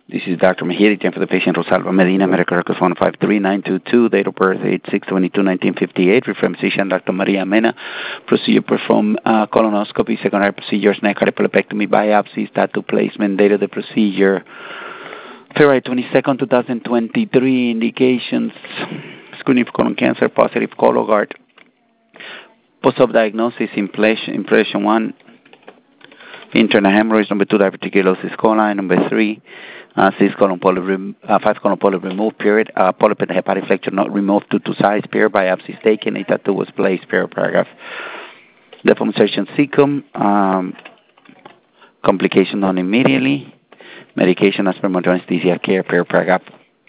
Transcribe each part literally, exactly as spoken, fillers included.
This is Doctor Mejia, time for the patient Rosalba Medina, medical records one five three nine two two, date of birth eight six twenty-two nineteen fifty-eight, referring physician Doctor Maria Mena, procedure performed uh, colonoscopy, secondary procedures, neck cardiopulopectomy, biopsies, tattoo placement, date of the procedure, February twenty-second, twenty twenty-three, indications, screening for colon cancer, positive Cologuard, post-op diagnosis, impression, impression one, internal hemorrhage, number two, diverticulosis coli, number three, uh, six colon polyp, rem- uh, five colon polyp removed, period, uh, polyp in the hepatic flexure not removed due to size, period, biopsies taken, a tattoo was placed, period, paragraph. Deformation cecum, um, complication done immediately, medication as per modern anesthesia care, period, paragraph.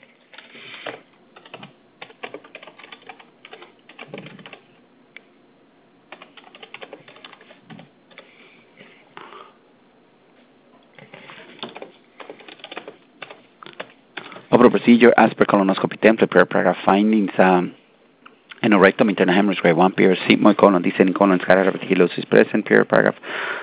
Overall procedure as per colonoscopy template, per paragraph findings, um, anorectum, internal hemorrhage, grade one, period, sigmoid colon, descending colon, scalar reticulosis present, period, paragraph.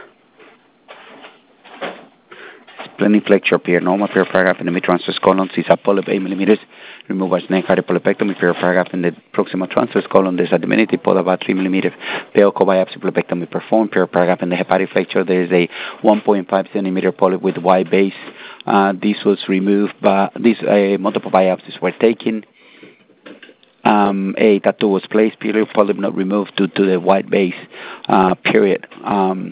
Splenic flexure, period, normal, period, paragraph, in the mid-transverse colon, sees a polyp eight millimeters, remove by neck cardiopulopectomy, period, paragraph, in the proximal transverse colon, there's a diminutive polyp about three millimeters, Pale biopsy pulopectomy performed, period, paragraph, in the hepatic flexure, there is a one point five centimeter polyp with wide base. Uh, this was removed, by these uh, multiple biopsies were taken. Um, a tattoo was placed, period, polyp not removed due to the wide base, uh, period. Um,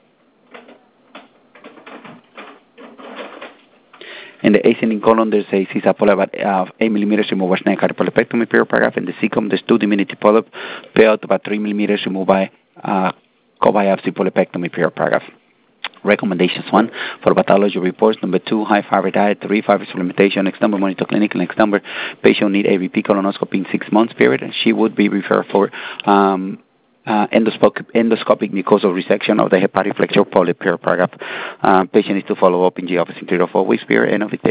in the ascending colon, there's a C I S A polyp about uh, eight millimeters, removed by neck cardiopulopectomy, period, paragraph. In the cecum, there's two diminutive polyp, payout about three millimeters, removed by uh, co-biopsy polypectomy, period, paragraph. Recommendations: one, for pathology reports; number two, high fiber diet; three, fiber supplementation; next number, monitor clinical; next number, patient need a repeat colonoscopy in six months period, and she would be referred for um, uh, endoscopic, endoscopic mucosal resection of the hepatic flexure polyp, period, paragraph. Uh, patient needs to follow up in the office in three to four weeks period, end of it.